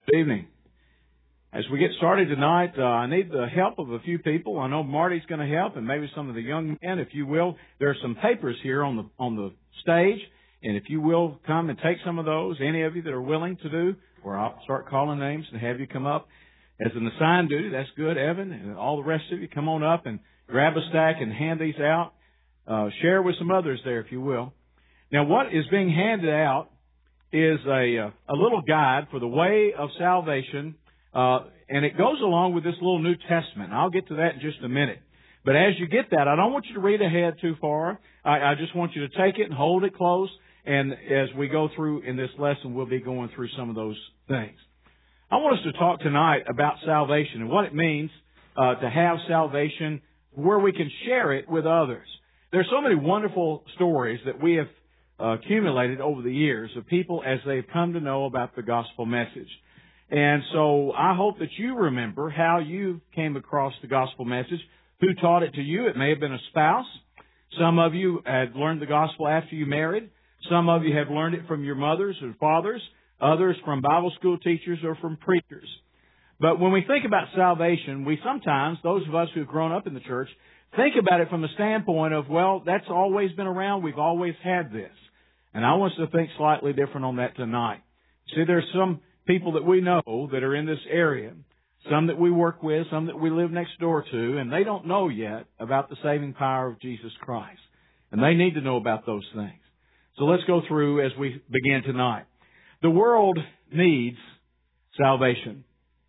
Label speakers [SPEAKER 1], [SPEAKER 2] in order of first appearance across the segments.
[SPEAKER 1] Good evening. As we get started tonight, I need the help of a few people. I know Marty's going to help, and maybe some of the young men, if you will. There are some papers here on the stage, and if you will come and take some of those, any of you that are willing to do, or I'll start calling names and have you come up as an assigned duty. That's good, Evan, and all the rest of you. Come on up and grab a stack and hand these out. Share with some others there, if you will. Now, what is being handed out is a little guide for the way of salvation, and it goes along with this little New Testament. I'll get to that in just a minute. But as you get that, I don't want you to read ahead too far. I just want you to take it and hold it close, and as we go through in this lesson, we'll be going through some of those things. I want us to talk tonight about salvation and what it means to have salvation, where we can share it with others. There's so many wonderful stories that we have accumulated over the years of people as they've come to know about the gospel message. And so I hope that you remember how you came across the gospel message, who taught it to you. It may have been a spouse. Some of you had learned the gospel after you married. Some of you have learned it from your mothers or fathers, others from Bible school teachers or from preachers. But when we think about salvation, we sometimes, those of us who have grown up in the church, think about it from the standpoint of, well, that's always been around. We've always had this. And I want us to think slightly different on that tonight. See, there's some people that we know that are in this area, some that we work with, some that we live next door to, and they don't know yet about the saving power of Jesus Christ. And they need to know about those things. So let's go through as we begin tonight. The world needs salvation.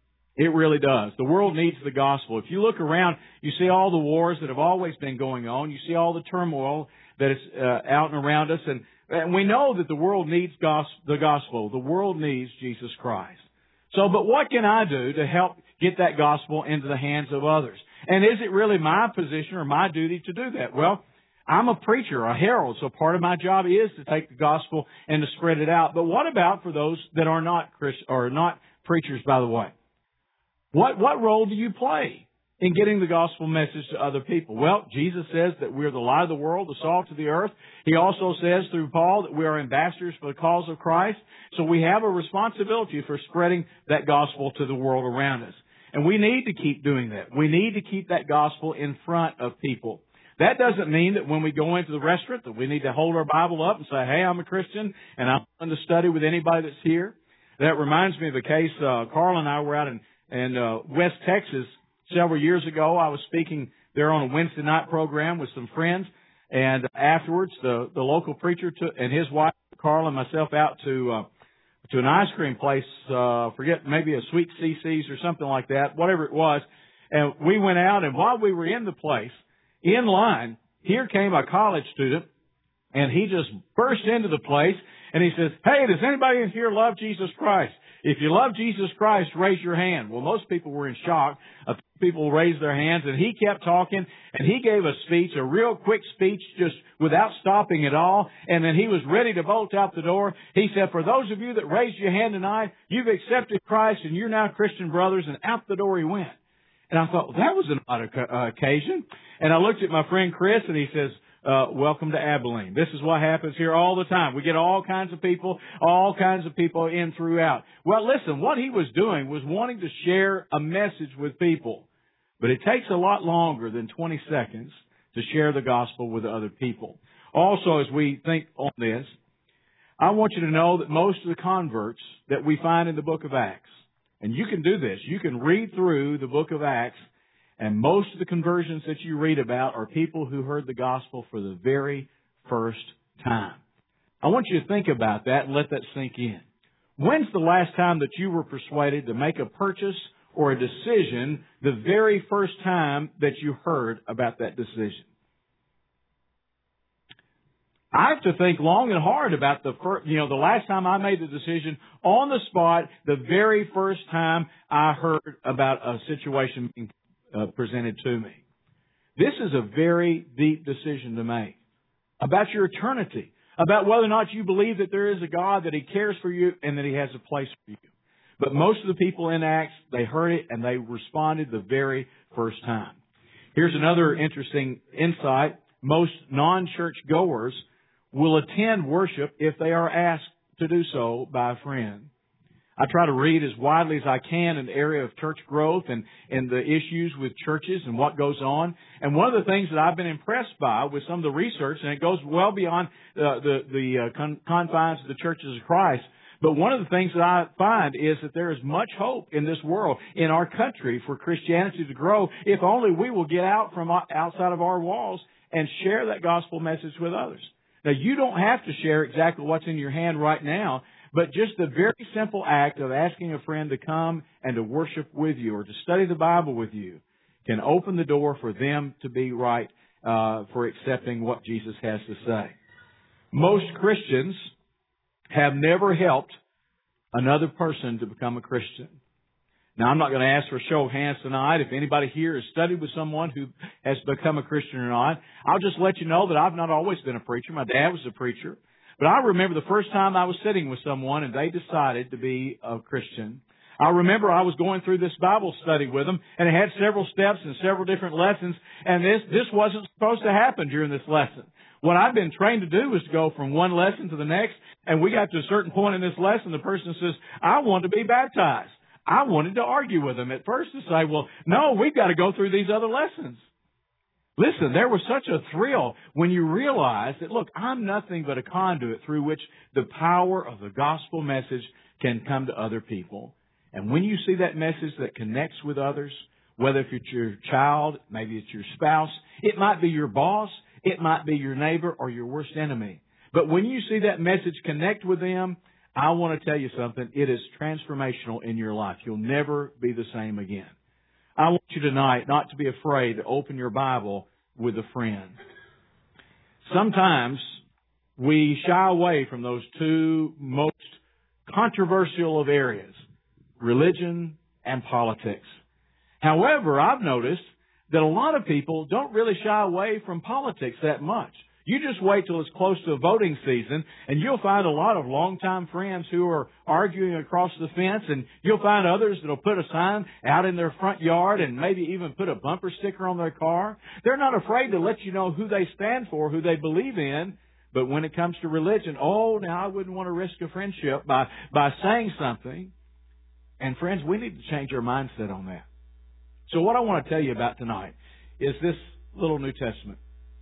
[SPEAKER 1] It really does. The world needs the gospel. If you look around, you see all the wars that have always been going on. You see all the turmoil that is out and around us. And we know that the world needs the gospel. The world needs Jesus Christ. So, but what can I do to help get that gospel into the hands of others? And is it really my position or my duty to do that? Well, I'm a preacher, a herald, so part of my job is to take the gospel and to spread it out. But what about for those that are not preachers, by the way? What role do you play in getting the gospel message to other people? Well, Jesus says that we're the light of the world, the salt of the earth. He also says through Paul that we are ambassadors for the cause of Christ. So we have a responsibility for spreading that gospel to the world around us. And we need to keep doing that. We need to keep that gospel in front of people. That doesn't mean that when we go into the restaurant that we need to hold our Bible up and say, hey, I'm a Christian and I'm going to study with anybody that's here. That reminds me of a case, Carl and I were out in West Texas several years ago. I was speaking there on a Wednesday night program with some friends, and afterwards the local preacher and his wife, Carl, and myself out to an ice cream place, forget, maybe a Sweet CC's or something like that, whatever it was. And we went out, and while we were in the place, in line, here came a college student, and he just burst into the place, and he says, hey, does anybody in here love Jesus Christ? If you love Jesus Christ, raise your hand. Well, most people were in shock. People raised their hands, and he kept talking, and he gave a speech, a real quick speech, just without stopping at all, and then he was ready to bolt out the door. He said, for those of you that raised your hand tonight, you've accepted Christ, and you're now Christian brothers, and out the door he went. And I thought, well, that was an odd occasion. And I looked at my friend Chris, and he says, welcome to Abilene. This is what happens here all the time. We get all kinds of people in throughout. Well, listen, what he was doing was wanting to share a message with people. But it takes a lot longer than 20 seconds to share the gospel with other people. Also, as we think on this, I want you to know that most of the converts that we find in the book of Acts, and you can do this, you can read through the book of Acts, and most of the conversions that you read about are people who heard the gospel for the very first time. I want you to think about that and let that sink in. When's the last time that you were persuaded to make a purchase or a decision the very first time that you heard about that decision? I have to think long and hard about the last time I made the decision on the spot, the very first time I heard about a situation being presented to me. This is a very deep decision to make about your eternity, about whether or not you believe that there is a God, that He cares for you, and that He has a place for you. But most of the people in Acts, they heard it and they responded the very first time. Here's another interesting insight. Most non-church goers will attend worship if they are asked to do so by a friend. I try to read as widely as I can in the area of church growth and the issues with churches and what goes on. And one of the things that I've been impressed by with some of the research, and it goes well beyond the confines of the churches of Christ, but one of the things that I find is that there is much hope in this world, in our country, for Christianity to grow, if only we will get out from outside of our walls and share that gospel message with others. Now, you don't have to share exactly what's in your hand right now, but just the very simple act of asking a friend to come and to worship with you or to study the Bible with you can open the door for them to be right for accepting what Jesus has to say. Most Christians have never helped another person to become a Christian. Now, I'm not going to ask for a show of hands tonight if anybody here has studied with someone who has become a Christian or not. I'll just let you know that I've not always been a preacher. My dad was a preacher. But I remember the first time I was sitting with someone and they decided to be a Christian. I remember I was going through this Bible study with them, and it had several steps and several different lessons, and this wasn't supposed to happen during this lesson. What I've been trained to do is to go from one lesson to the next, and we got to a certain point in this lesson, the person says, I want to be baptized. I wanted to argue with them at first to say, well, no, we've got to go through these other lessons. Listen, there was such a thrill when you realize that, look, I'm nothing but a conduit through which the power of the gospel message can come to other people. And when you see that message that connects with others, whether it's your child, maybe it's your spouse, it might be your boss, it might be your neighbor or your worst enemy. But when you see that message connect with them, I want to tell you something. It is transformational in your life. You'll never be the same again. I want you tonight not to be afraid to open your Bible with a friend. Sometimes we shy away from those two most controversial of areas, religion and politics. However, I've noticed that a lot of people don't really shy away from politics that much. You just wait till it's close to voting season, and you'll find a lot of longtime friends who are arguing across the fence, and you'll find others that'll put a sign out in their front yard and maybe even put a bumper sticker on their car. They're not afraid to let you know who they stand for, who they believe in. But when it comes to religion, now I wouldn't want to risk a friendship by saying something. And friends, we need to change our mindset on that. So what I want to tell you about tonight is this little New Testament.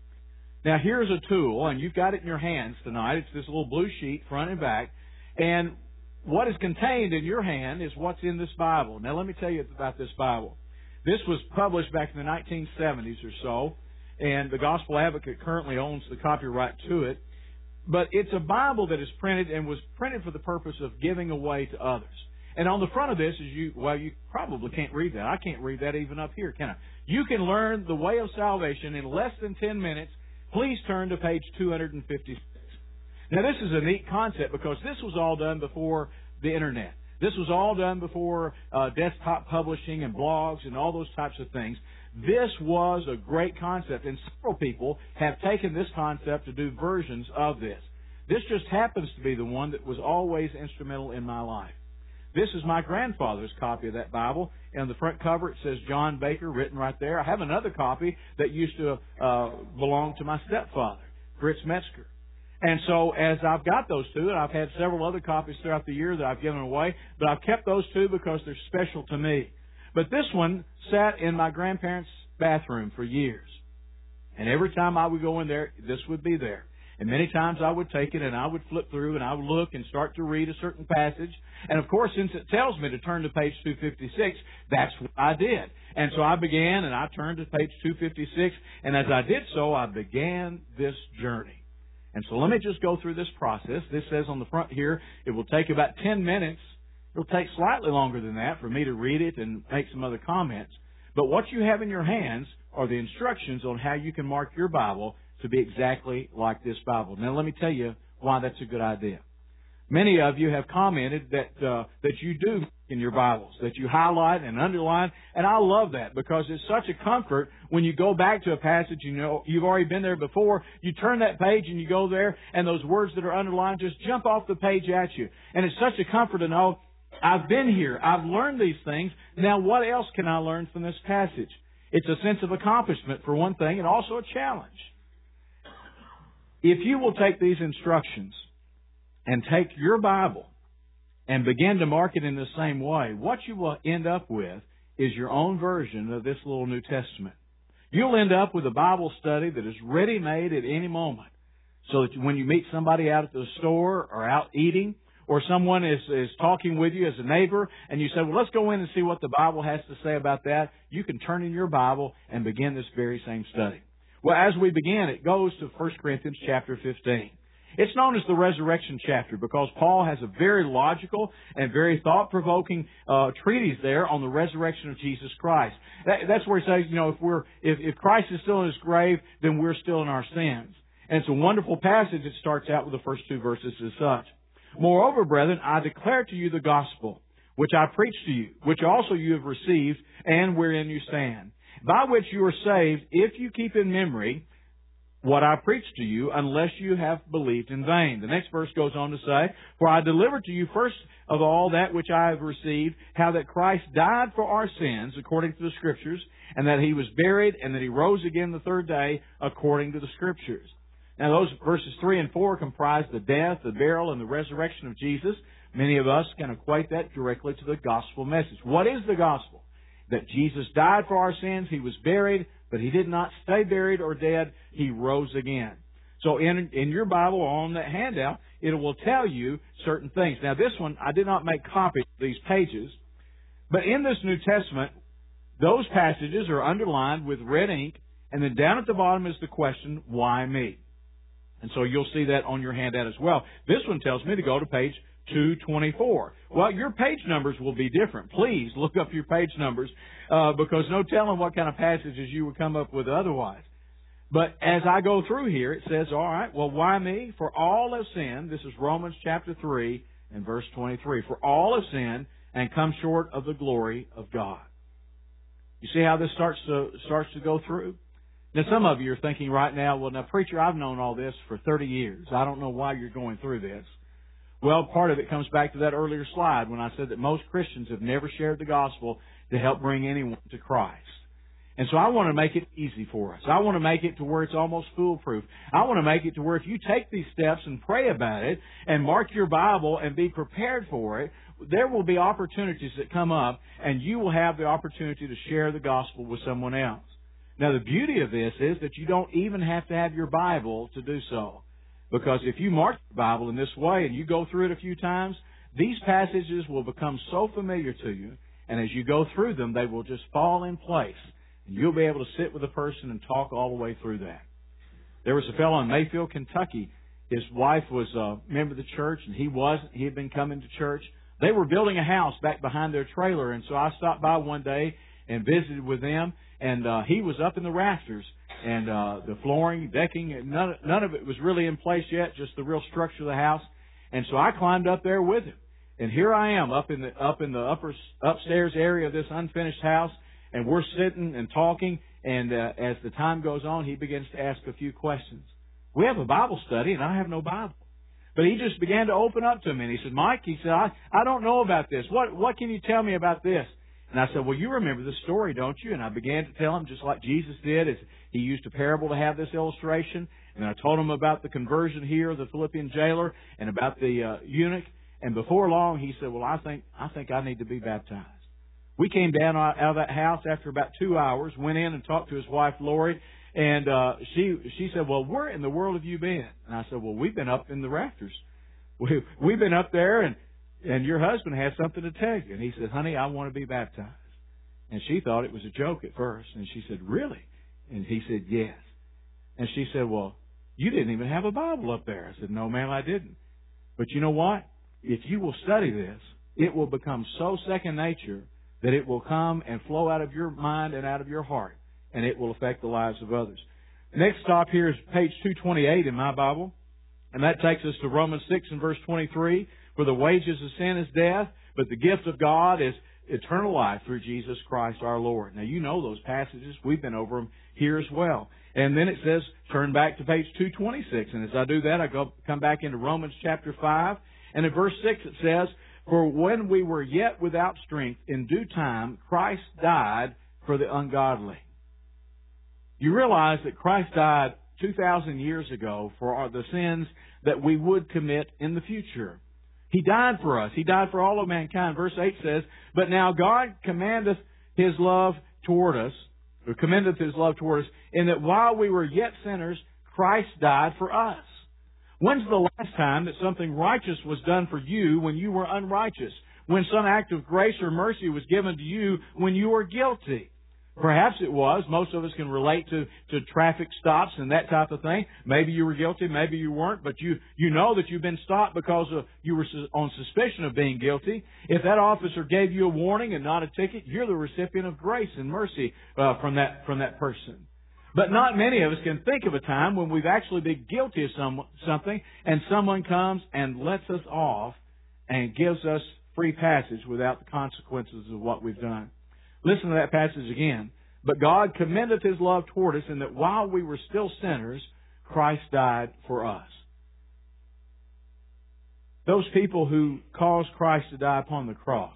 [SPEAKER 1] Now, here's a tool, and you've got it in your hands tonight. It's this little blue sheet, front and back. And what is contained in your hand is what's in this Bible. Now, let me tell you about this Bible. This was published back in the 1970s or so, and the Gospel Advocate currently owns the copyright to it. But it's a Bible that is printed and was printed for the purpose of giving away to others. And on the front of this is you probably can't read that. I can't read that even up here, can I? You can learn the way of salvation in less than 10 minutes. Please turn to page 256. Now, this is a neat concept because this was all done before the Internet. This was all done before desktop publishing and blogs and all those types of things. This was a great concept, and several people have taken this concept to do versions of this. This just happens to be the one that was always instrumental in my life. This is my grandfather's copy of that Bible. And on the front cover, it says John Baker, written right there. I have another copy that used to belong to my stepfather, Fritz Metzger. And so as I've got those two, and I've had several other copies throughout the year that I've given away, but I've kept those two because they're special to me. But this one sat in my grandparents' bathroom for years. And every time I would go in there, this would be there. And many times I would take it and I would flip through and I would look and start to read a certain passage. And of course, since it tells me to turn to page 256, that's what I did. And so I began and I turned to page 256. And as I did so, I began this journey. And so let me just go through this process. This says on the front here, it will take about 10 minutes. It'll take slightly longer than that for me to read it and make some other comments. But what you have in your hands are the instructions on how you can mark your Bible to be exactly like this Bible. Now, let me tell you why that's a good idea. Many of you have commented that you do in your Bibles, that you highlight and underline, and I love that because it's such a comfort when you go back to a passage, you know, you've already been there before, you turn that page and you go there, and those words that are underlined just jump off the page at you. And it's such a comfort to know, I've been here, I've learned these things, now what else can I learn from this passage? It's a sense of accomplishment for one thing, and also a challenge. If you will take these instructions and take your Bible and begin to mark it in the same way, what you will end up with is your own version of this little New Testament. You'll end up with a Bible study that is ready-made at any moment. So that when you meet somebody out at the store or out eating, or someone is talking with you as a neighbor, and you say, well, let's go in and see what the Bible has to say about that, you can turn in your Bible and begin this very same study. Well, as we begin, it goes to 1 Corinthians chapter 15. It's known as the resurrection chapter because Paul has a very logical and very thought-provoking treatise there on the resurrection of Jesus Christ. That's where he says, if Christ is still in his grave, then we're still in our sins. And it's a wonderful passage. It starts out with the first two verses as such. Moreover, brethren, I declare to you the gospel, which I preached to you, which also you have received, and wherein you stand, by which you are saved, if you keep in memory what I preached to you, unless you have believed in vain. The next verse goes on to say, for I delivered to you first of all that which I have received, how that Christ died for our sins, according to the Scriptures, and that He was buried, and that He rose again the third day, according to the Scriptures. Now, those verses 3 and 4 comprise the death, the burial, and the resurrection of Jesus. Many of us can equate that directly to the gospel message. What is the gospel? That Jesus died for our sins, He was buried, but He did not stay buried or dead. He rose again. So in your Bible or on that handout, it will tell you certain things. Now, this one, I did not make copies of these pages, but in this New Testament, those passages are underlined with red ink, and then down at the bottom is the question, why me? And so you'll see that on your handout as well. This one tells me to go to page 224. Well, your page numbers will be different. Please look up your page numbers because no telling what kind of passages you would come up with otherwise. But as I go through here, it says, all right, well, why me? For all have sinned. This is Romans chapter 3 and verse 23. For all have sinned and come short of the glory of God. You see how this starts to go through? Now, some of you are thinking right now, well, now, preacher, I've known all this for 30 years. I don't know why you're going through this. Well, part of it comes back to that earlier slide when I said that most Christians have never shared the gospel to help bring anyone to Christ. And so I want to make it easy for us. I want to make it to where it's almost foolproof. I want to make it to where if you take these steps and pray about it and mark your Bible and be prepared for it, there will be opportunities that come up and you will have the opportunity to share the gospel with someone else. Now, the beauty of this is that you don't even have to have your Bible to do so. Because if you mark the Bible in this way and you go through it a few times, these passages will become so familiar to you, and as you go through them, they will just fall in place. And you'll be able to sit with a person and talk all the way through that. There was a fellow in Mayfield, Kentucky. His wife was a member of the church, and he wasn't. He had been coming to church. They were building a house back behind their trailer, and so I stopped by one day and visited with them. And he was up in the rafters, and the flooring, decking, none of it was really in place yet, just the real structure of the house. And so I climbed up there with him. And here I am up in the upstairs area of this unfinished house, and we're sitting and talking. And as the time goes on, he begins to ask a few questions. We have a Bible study, and I have no Bible. But he just began to open up to me, and he said, Mike, he said, I don't know about this. What can you tell me about this? And I said, well, you remember the story, don't you? And I began to tell him, just like Jesus did, as he used a parable to have this illustration. And I told him about the conversion here of the Philippian jailer and about the eunuch. And before long, he said, well, I think I need to be baptized. We came down out of that house after about 2 hours, went in and talked to his wife, Lori. And she said, well, where in the world have you been? And I said, well, we've been up in the rafters. We've been up there, and your husband has something to tell you. And he said, honey, I want to be baptized. And she thought it was a joke at first. And she said, really? And he said, yes. And she said, well, you didn't even have a Bible up there. I said, no, ma'am, I didn't. But you know what? If you will study this, it will become so second nature that it will come and flow out of your mind and out of your heart. And it will affect the lives of others. Next stop here is page 228 in my Bible. And that takes us to Romans 6 and verse 23. For the wages of sin is death, but the gift of God is eternal life through Jesus Christ our Lord. Now, you know those passages. We've been over them here as well. And then it says, turn back to page 226. And as I do that, I come back into Romans chapter 5. And in verse 6 it says, for when we were yet without strength, in due time, Christ died for the ungodly. You realize that Christ died 2,000 years ago for the sins that we would commit in the future. He died for us. He died for all of mankind. Verse 8 says, "But now God commendeth His love toward us, or commendeth His love toward us, in that while we were yet sinners, Christ died for us." When's the last time that something righteous was done for you when you were unrighteous? When some act of grace or mercy was given to you when you were guilty? Perhaps it was. Most of us can relate to traffic stops and that type of thing. Maybe you were guilty, maybe you weren't, but you know that you've been stopped because you were on suspicion of being guilty. If that officer gave you a warning and not a ticket, you're the recipient of grace and mercy from that person. But not many of us can think of a time when we've actually been guilty of something and someone comes and lets us off and gives us free passage without the consequences of what we've done. Listen to that passage again. "But God commendeth His love toward us, in that while we were still sinners, Christ died for us." Those people who caused Christ to die upon the cross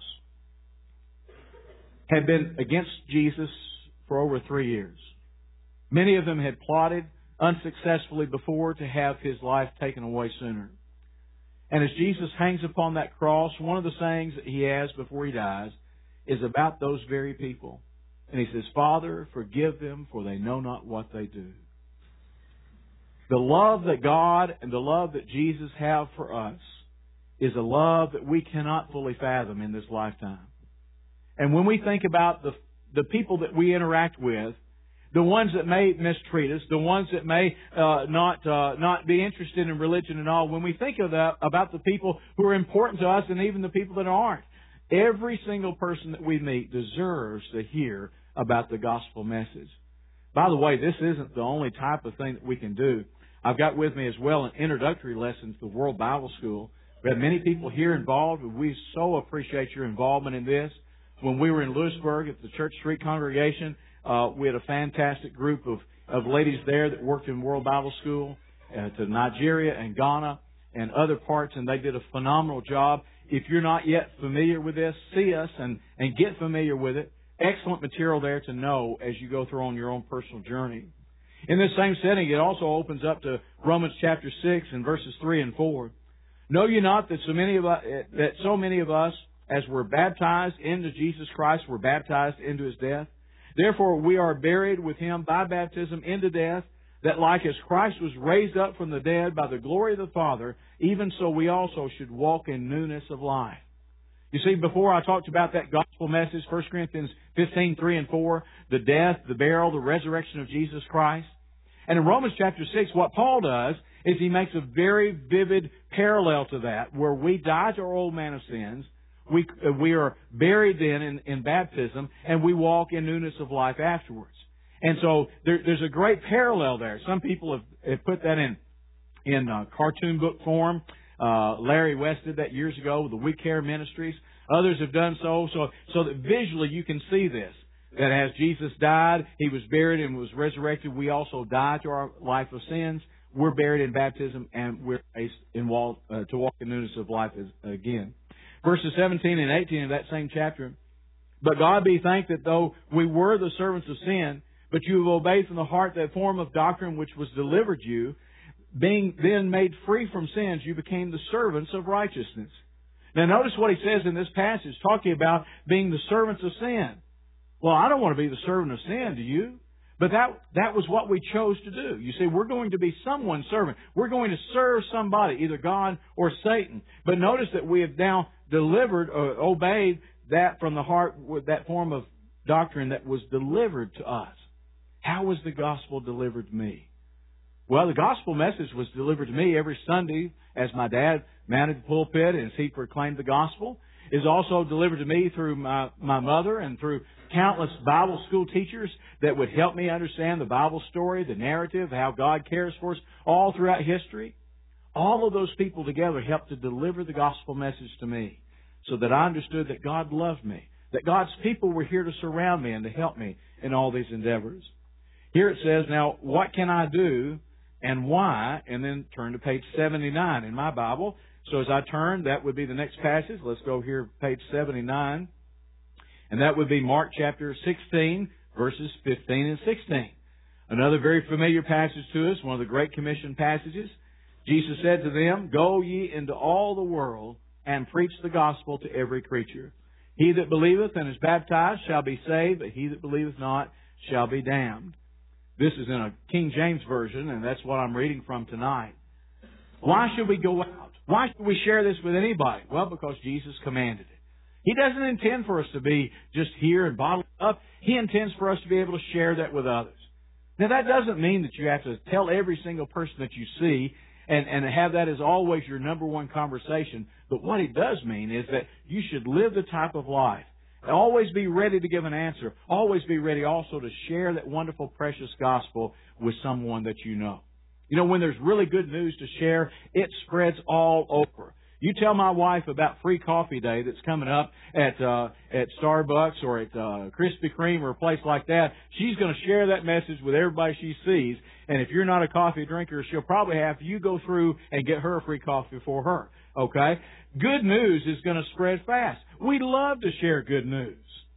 [SPEAKER 1] had been against Jesus for over 3 years. Many of them had plotted unsuccessfully before to have His life taken away sooner. And as Jesus hangs upon that cross, one of the sayings that He has before He dies is about those very people. And He says, "Father, forgive them, for they know not what they do." The love that God and the love that Jesus have for us is a love that we cannot fully fathom in this lifetime. And when we think about the people that we interact with, the ones that may mistreat us, the ones that may not be interested in religion at all, when we think of that, about the people who are important to us and even the people that aren't, every single person that we meet deserves to hear about the gospel message. By the way, this isn't the only type of thing that we can do. I've got with me as well an introductory lesson to the World Bible School. We have many people here involved, and we so appreciate your involvement in this. When we were in Lewisburg at the Church Street congregation, we had a fantastic group of ladies there that worked in World Bible School to Nigeria and Ghana and other parts, and they did a phenomenal job. If you're not yet familiar with this, see us and get familiar with it. Excellent material there to know as you go through on your own personal journey. In this same setting, it also opens up to Romans chapter 6 and verses 3 and 4. "Know ye not that so many of us, as were baptized into Jesus Christ, were baptized into His death? Therefore we are buried with Him by baptism into death, that like as Christ was raised up from the dead by the glory of the Father, even so we also should walk in newness of life." You see, before I talked about that gospel message, 1 Corinthians 15, 3 and 4, the death, the burial, the resurrection of Jesus Christ. And in Romans chapter 6, what Paul does is he makes a very vivid parallel to that, where we die to our old man of sins, we are buried then in baptism, and we walk in newness of life afterwards. And so there's a great parallel there. Some people have put that in cartoon book form. Larry West did that years ago with the We Care Ministries. Others have done so that visually you can see this. That as Jesus died, He was buried and was resurrected, we also die to our life of sins. We're buried in baptism, and we're raised to walk in newness of life again. Verses 17 and 18 of that same chapter. "But God be thanked that though we were the servants of sin, but you have obeyed from the heart that form of doctrine which was delivered you, being then made free from sins, you became the servants of righteousness." Now notice what he says in this passage, talking about being the servants of sin. Well, I don't want to be the servant of sin, do you? But that was what we chose to do. You see, we're going to be someone's servant. We're going to serve somebody, either God or Satan. But notice that we have now delivered or obeyed that from the heart, with that form of doctrine that was delivered to us. How was the gospel delivered to me? Well, the gospel message was delivered to me every Sunday as my dad mounted the pulpit and as he proclaimed the gospel. It is also delivered to me through my mother and through countless Bible school teachers that would help me understand the Bible story, the narrative, how God cares for us all throughout history. All of those people together helped to deliver the gospel message to me so that I understood that God loved me, that God's people were here to surround me and to help me in all these endeavors. Here it says, now, what can I do and why? And then turn to page 79 in my Bible. So as I turn, that would be the next passage. Let's go here, page 79. And that would be Mark chapter 16, verses 15 and 16. Another very familiar passage to us, one of the Great Commission passages. Jesus said to them, "Go ye into all the world and preach the gospel to every creature. He that believeth and is baptized shall be saved, but he that believeth not shall be damned. This is in a King James Version, and that's what I'm reading from tonight. Why should we go out? Why should we share this with anybody? Well, because Jesus commanded it. He doesn't intend for us to be just here and bottled up. He intends for us to be able to share that with others. Now, that doesn't mean that you have to tell every single person that you see and have that as always your number one conversation. But what it does mean is that you should live the type of life. Always be ready to give an answer. Always be ready also to share that wonderful, precious gospel with someone that you know. You know, when there's really good news to share, it spreads all over. You tell my wife about free coffee day that's coming up at Starbucks or at Krispy Kreme or a place like that. She's going to share that message with everybody she sees. And if you're not a coffee drinker, she'll probably have you go through and get her a free coffee for her. Okay? Good news is going to spread fast. We love to share good news.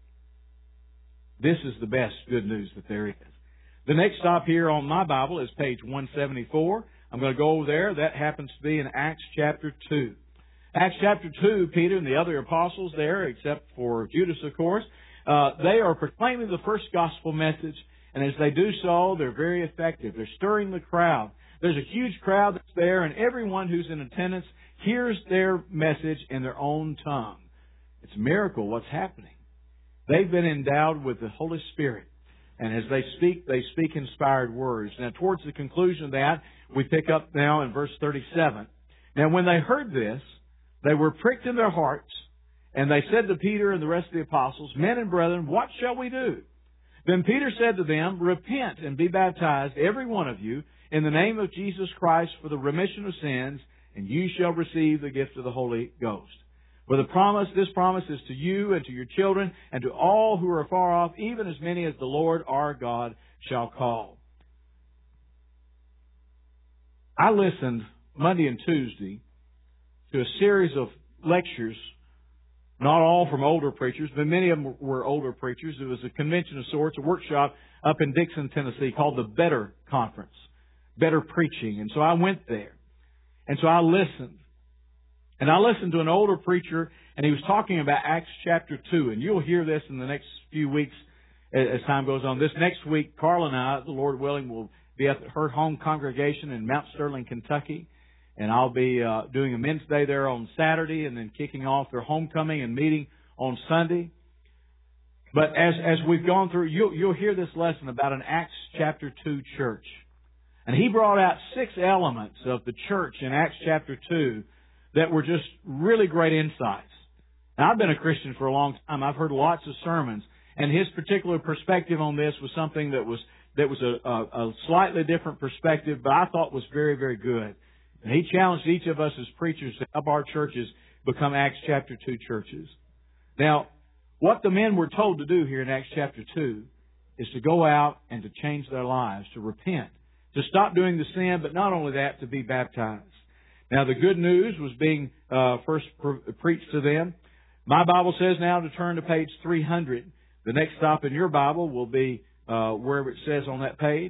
[SPEAKER 1] This is the best good news that there is. The next stop here on my Bible is page 174. I'm going to go over there. That happens to be in Acts chapter 2. Acts chapter 2, Peter and the other apostles there, except for Judas, of course, they are proclaiming the first gospel message, and as they do so, they're very effective. They're stirring the crowd. There's a huge crowd that's there, and everyone who's in attendance hears their message in their own tongue. It's a miracle what's happening. They've been endowed with the Holy Spirit, and as they speak inspired words. Now, towards the conclusion of that, we pick up now in verse 37. Now, when they heard this, they were pricked in their hearts, and they said to Peter and the rest of the apostles, Men and brethren, what shall we do? Then Peter said to them, Repent and be baptized, every one of you, in the name of Jesus Christ for the remission of sins, and you shall receive the gift of the Holy Ghost. For this promise is to you and to your children and to all who are far off, even as many as the Lord our God shall call. I listened Monday and Tuesday to a series of lectures, not all from older preachers, but many of them were older preachers. It was a convention of sorts, a workshop up in Dixon, Tennessee, called the Better Conference, Better Preaching. And so I went there. And so I listened. And I listened to an older preacher, and he was talking about Acts chapter 2. And you'll hear this in the next few weeks as time goes on. This next week, Carl and I, the Lord willing, will be at her home congregation in Mount Sterling, Kentucky. And I'll be doing a men's day there on Saturday and then kicking off their homecoming and meeting on Sunday. But as we've gone through, you'll hear this lesson about an Acts chapter 2 church. And he brought out 6 elements of the church in Acts chapter 2 that were just really great insights. Now, I've been a Christian for a long time. I've heard lots of sermons. And his particular perspective on this was something that was a slightly different perspective, but I thought was very, very good. And he challenged each of us as preachers to help our churches become Acts chapter 2 churches. Now, what the men were told to do here in Acts chapter 2 is to go out and to change their lives, to repent, to stop doing the sin, but not only that, to be baptized. Now, the good news was being first preached to them. My Bible says now to turn to page 300. The next stop in your Bible will be wherever it says on that page.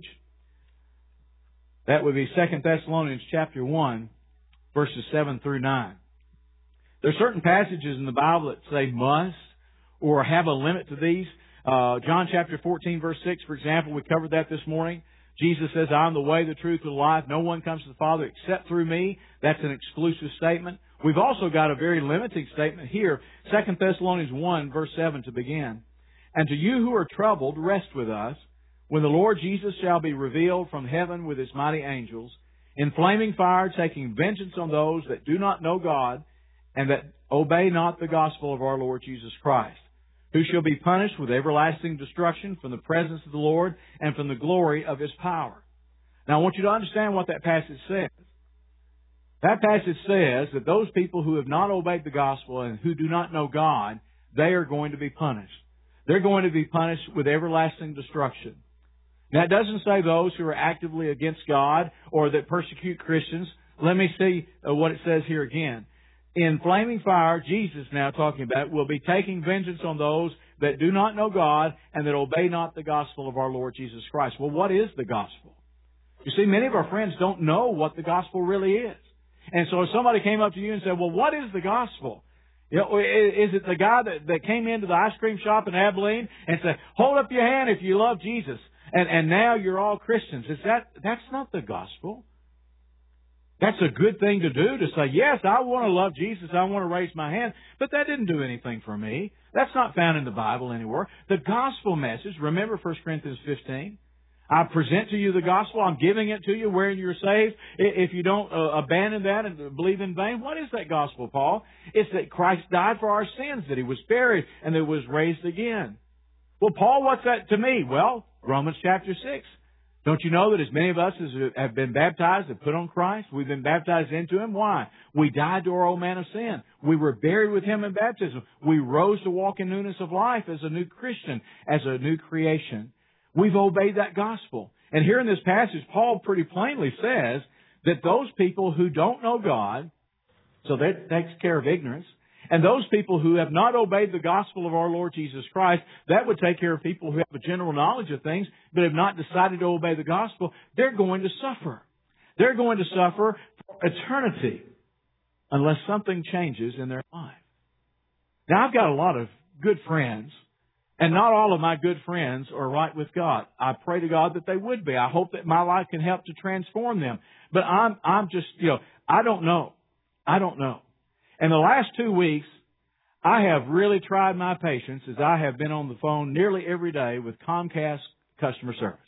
[SPEAKER 1] That would be 2 Thessalonians chapter 1, verses 7 through 9. There are certain passages in the Bible that say must or have a limit to these. John chapter 14, verse 6, for example, we covered that this morning. Jesus says, I am the way, the truth, and the life. No one comes to the Father except through me. That's an exclusive statement. We've also got a very limiting statement here. 2 Thessalonians 1, verse 7 to begin. And to you who are troubled, rest with us, when the Lord Jesus shall be revealed from heaven with His mighty angels, in flaming fire, taking vengeance on those that do not know God, and that obey not the gospel of our Lord Jesus Christ, who shall be punished with everlasting destruction from the presence of the Lord and from the glory of His power. Now, I want you to understand what that passage says. That passage says that those people who have not obeyed the gospel and who do not know God, they are going to be punished. They're going to be punished with everlasting destruction. Now, it doesn't say those who are actively against God or that persecute Christians. Let me see what it says here again. In flaming fire, Jesus now talking about, will be taking vengeance on those that do not know God and that obey not the gospel of our Lord Jesus Christ. Well, what is the gospel? You see, many of our friends don't know what the gospel really is. And so if somebody came up to you and said, well, what is the gospel? You know, is it the guy that came into the ice cream shop in Abilene and said, hold up your hand if you love Jesus, and now you're all Christians? That's not the gospel. That's a good thing to do, to say, yes, I want to love Jesus, I want to raise my hand, but that didn't do anything for me. That's not found in the Bible anywhere. The gospel message, remember 1 Corinthians 15? I present to you the gospel, I'm giving it to you wherein you're saved. If you don't abandon that and believe in vain, what is that gospel, Paul? It's that Christ died for our sins, that He was buried, and that He was raised again. Well, Paul, what's that to me? Well, Romans chapter 6. Don't you know that as many of us as have been baptized have put on Christ? We've been baptized into Him. Why? We died to our old man of sin. We were buried with Him in baptism. We rose to walk in newness of life as a new Christian, as a new creation. We've obeyed that gospel. And here in this passage, Paul pretty plainly says that those people who don't know God, so that takes care of ignorance, and those people who have not obeyed the gospel of our Lord Jesus Christ, that would take care of people who have a general knowledge of things, but have not decided to obey the gospel. They're going to suffer. They're going to suffer for eternity unless something changes in their life. Now, I've got a lot of good friends, and not all of my good friends are right with God. I pray to God that they would be. I hope that my life can help to transform them. But I'm just, I don't know. I don't know. In the last 2 weeks, I have really tried my patience as I have been on the phone nearly every day with Comcast customer service.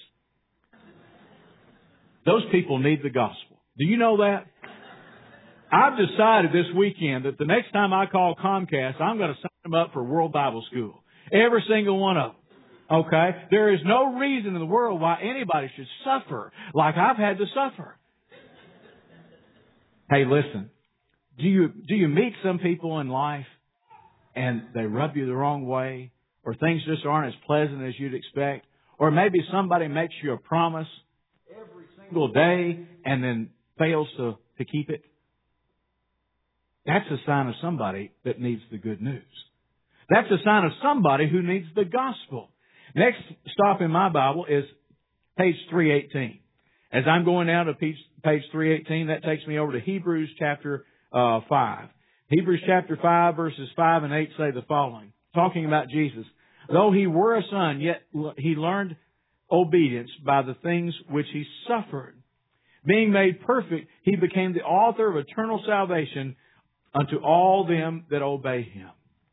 [SPEAKER 1] Those people need the gospel. Do you know that? I've decided this weekend that the next time I call Comcast, I'm going to sign them up for World Bible School. Every single one of them. Okay? There is no reason in the world why anybody should suffer like I've had to suffer. Hey, listen. Do you meet some people in life and they rub you the wrong way, or things just aren't as pleasant as you'd expect, or maybe somebody makes you a promise every single day and then fails to keep it? That's a sign of somebody that needs the good news. That's a sign of somebody who needs the gospel. Next stop in my Bible is page 318. As I'm going down to page 318, that takes me over to Hebrews chapter 5. Hebrews chapter 5 verses 5 and 8 say the following, talking about Jesus. Though He were a son, yet He learned obedience by the things which He suffered. Being made perfect, He became the author of eternal salvation unto all them that obey Him.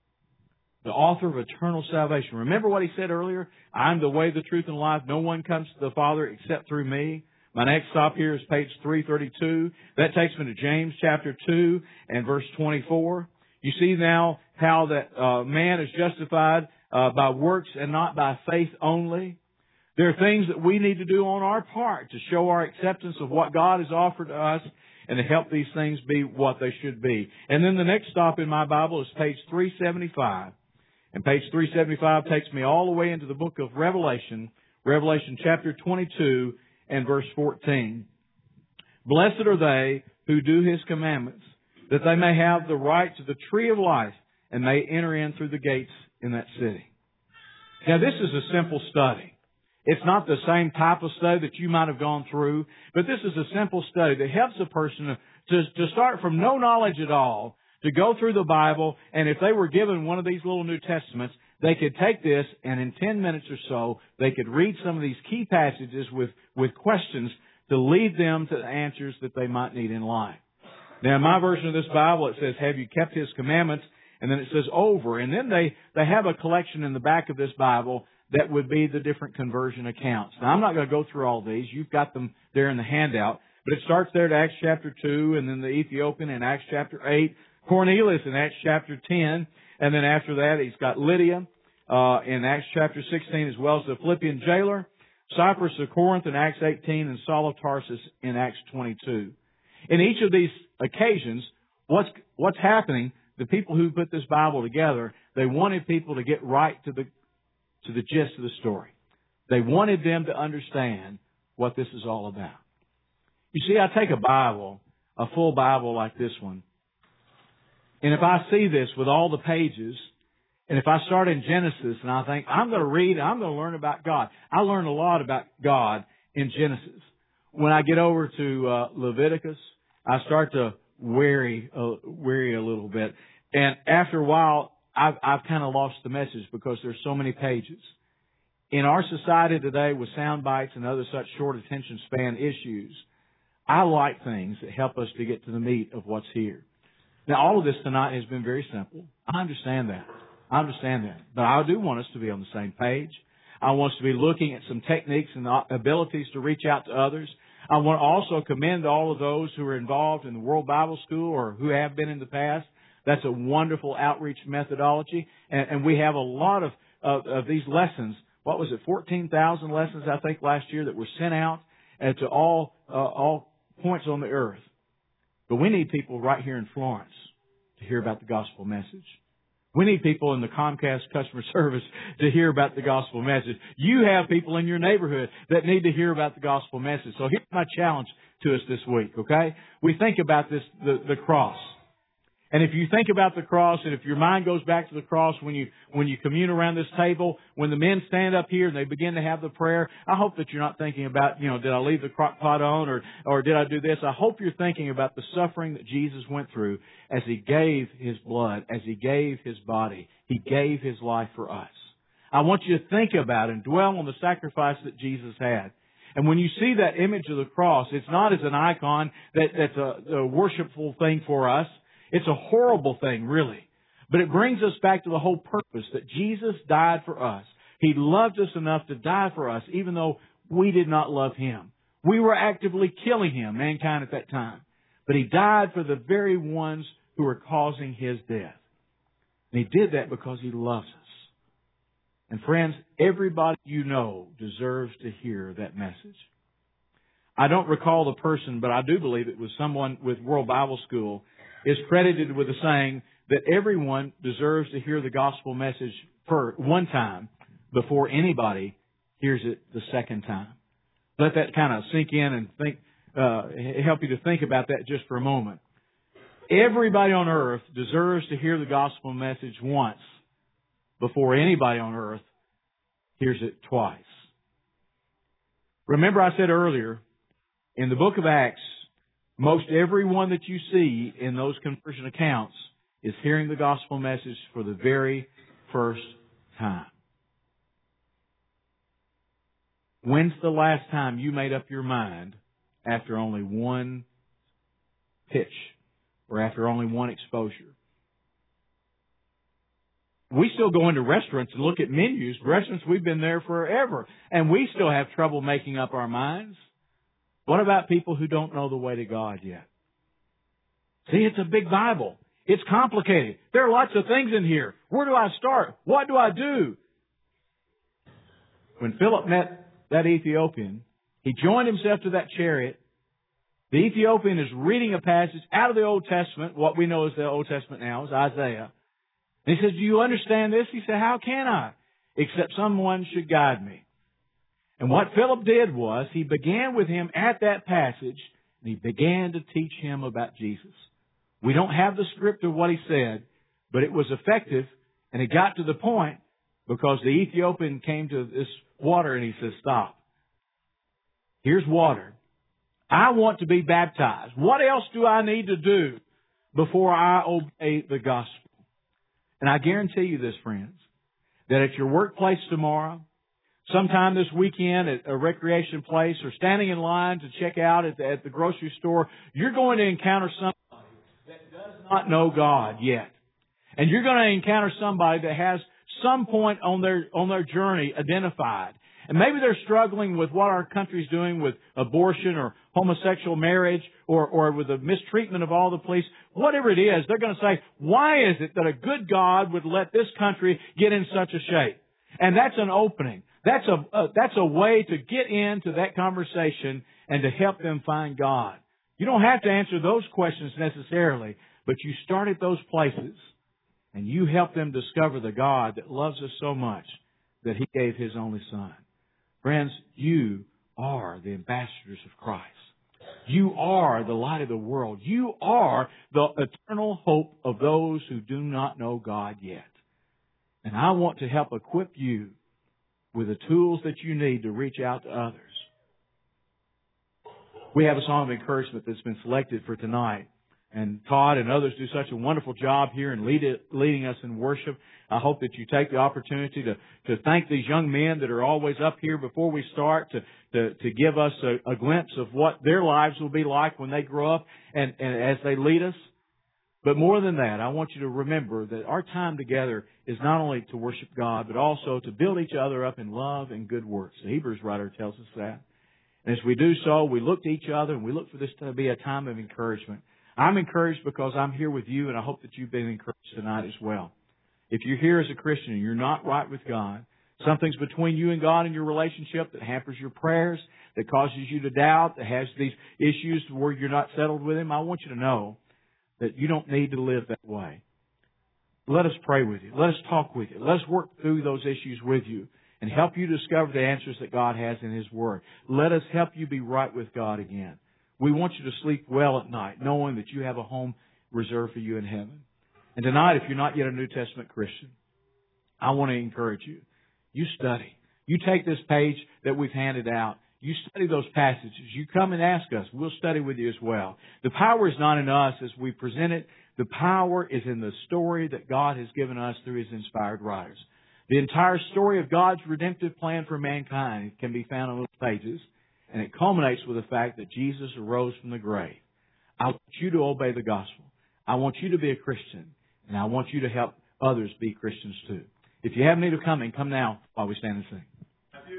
[SPEAKER 1] The author of eternal salvation. Remember what He said earlier? I'm the way, the truth, and life. No one comes to the Father except through me. My next stop here is page 332. That takes me to James chapter 2 and verse 24. You see now how that man is justified by works and not by faith only. There are things that we need to do on our part to show our acceptance of what God has offered to us and to help these things be what they should be. And then the next stop in my Bible is page 375. And page 375 takes me all the way into the book of Revelation, Revelation chapter 22 and verse 14. Blessed are they who do His commandments, that they may have the right to the tree of life and may enter in through the gates in that city. Now, this is a simple study. It's not the same type of study that you might have gone through, but this is a simple study that helps a person to start from no knowledge at all, to go through the Bible, and if they were given one of these little New Testaments, they could take this and in 10 minutes or so, they could read some of these key passages with questions to lead them to the answers that they might need in life. Now, in my version of this Bible, it says, have you kept His commandments? And then it says over. And then they have a collection in the back of this Bible that would be the different conversion accounts. Now, I'm not going to go through all these. You've got them there in the handout. But it starts there at Acts chapter 2, and then the Ethiopian in Acts chapter 8, Cornelius in Acts chapter 10, and then after that, he's got Lydia in Acts chapter 16, as well as the Philippian jailer, Cyprus of Corinth in Acts 18, and Saul of Tarsus in Acts 22. In each of these occasions, what's happening, the people who put this Bible together, they wanted people to get right to the gist of the story. They wanted them to understand what this is all about. You see, I take a Bible, a full Bible like this one, and if I see this with all the pages, and if I start in Genesis and I think, I'm going to read, I'm going to learn about God. I learned a lot about God in Genesis. When I get over to Leviticus, I start to wary a little bit. And after a while, I've kind of lost the message because there's so many pages. In our society today with sound bites and other such short attention span issues, I like things that help us to get to the meat of what's here. Now, all of this tonight has been very simple. I understand that. But I do want us to be on the same page. I want us to be looking at some techniques and abilities to reach out to others. I want to also commend all of those who are involved in the World Bible School or who have been in the past. That's a wonderful outreach methodology. And we have a lot of these lessons. What was it, 14,000 lessons, I think, last year that were sent out to all points on the earth. But we need people right here in Florence to hear about the gospel message. We need people in the Comcast customer service to hear about the gospel message. You have people in your neighborhood that need to hear about the gospel message. So here's my challenge to us this week, okay? We think about this, the cross. And if you think about the cross, and if your mind goes back to the cross when you commune around this table, when the men stand up here and they begin to have the prayer, I hope that you're not thinking about, did I leave the crock pot on or did I do this? I hope you're thinking about the suffering that Jesus went through as He gave His blood, as He gave His body. He gave His life for us. I want you to think about and dwell on the sacrifice that Jesus had. And when you see that image of the cross, it's not as an icon that's a worshipful thing for us. It's a horrible thing, really. But it brings us back to the whole purpose that Jesus died for us. He loved us enough to die for us, even though we did not love Him. We were actively killing Him, mankind at that time. But He died for the very ones who were causing His death. And He did that because He loves us. And friends, everybody you know deserves to hear that message. I don't recall the person, but I do believe it was someone with World Bible School is credited with the saying that everyone deserves to hear the gospel message for one time before anybody hears it the second time. Let that kind of sink in and help you to think about that just for a moment. Everybody on earth deserves to hear the gospel message once before anybody on earth hears it twice. Remember I said earlier, in the book of Acts, most everyone that you see in those conversion accounts is hearing the gospel message for the very first time. When's the last time you made up your mind after only one pitch or after only one exposure? We still go into restaurants and look at menus. Restaurants, we've been there forever, and we still have trouble making up our minds. What about people who don't know the way to God yet? See, it's a big Bible. It's complicated. There are lots of things in here. Where do I start? What do I do? When Philip met that Ethiopian, he joined himself to that chariot. The Ethiopian is reading a passage out of the Old Testament. What we know as the Old Testament now is Isaiah. And he says, do you understand this? He said, how can I? Except someone should guide me. And what Philip did was he began with him at that passage and he began to teach him about Jesus. We don't have the script of what he said, but it was effective and it got to the point because the Ethiopian came to this water and he says, stop. Here's water. I want to be baptized. What else do I need to do before I obey the gospel? And I guarantee you this, friends, that at your workplace tomorrow, sometime this weekend at a recreation place or standing in line to check out at the grocery store, you're going to encounter somebody that does not know God yet. And you're going to encounter somebody that has some point on their journey identified. And maybe they're struggling with what our country's doing with abortion or homosexual marriage or with the mistreatment of all the police. Whatever it is, they're going to say, why is it that a good God would let this country get in such a shape? And that's an opening. That's a way to get into that conversation and to help them find God. You don't have to answer those questions necessarily, but you start at those places and you help them discover the God that loves us so much that He gave His only Son. Friends, you are the ambassadors of Christ. You are the light of the world. You are the eternal hope of those who do not know God yet. And I want to help equip you with the tools that you need to reach out to others. We have a song of encouragement that's been selected for tonight and Todd and others do such a wonderful job here in leading us in worship. I hope that you take the opportunity to thank these young men that are always up here before we start to give us a glimpse of what their lives will be like when they grow up and as they lead us. But more than that, I want you to remember that our time together is not only to worship God, but also to build each other up in love and good works. The Hebrews writer tells us that. And as we do so, we look to each other and we look for this to be a time of encouragement. I'm encouraged because I'm here with you, and I hope that you've been encouraged tonight as well. If you're here as a Christian and you're not right with God, something's between you and God in your relationship that hampers your prayers, that causes you to doubt, that has these issues where you're not settled with Him, I want you to know that you don't need to live that way. Let us pray with you. Let us talk with you. Let us work through those issues with you and help you discover the answers that God has in His Word. Let us help you be right with God again. We want you to sleep well at night, knowing that you have a home reserved for you in heaven. And tonight, if you're not yet a New Testament Christian, I want to encourage you. You study. You take this page that we've handed out. You study those passages. You come and ask us. We'll study with you as well. The power is not in us as we present it. The power is in the story that God has given us through His inspired writers. The entire story of God's redemptive plan for mankind can be found in those pages, and it culminates with the fact that Jesus arose from the grave. I want you to obey the gospel. I want you to be a Christian, and I want you to help others be Christians too. If you have need of coming, come now while we stand and sing.